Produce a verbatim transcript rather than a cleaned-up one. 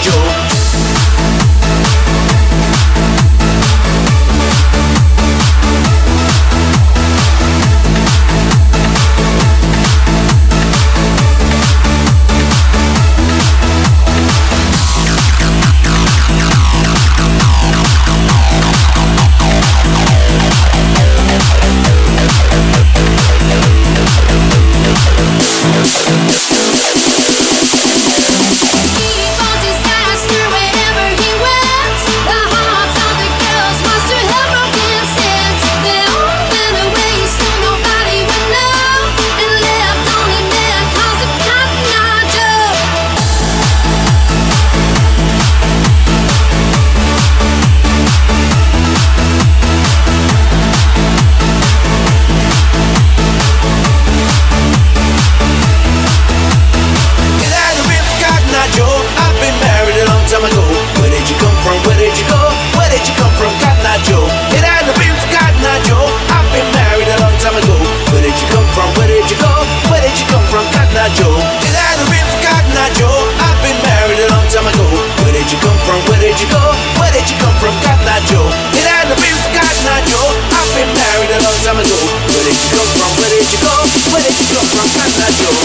Joe. Joe. It had to be for Cotton Eye Joe. I've been married a long time ago. Where did you come from? Where did you go? Where did you come from, Cotton Eye Joe? It had to be for Cotton Eye Joe. I've been married a long time ago. Where did you come from? Where did you go? Where did you come from, Cotton Eye Joe?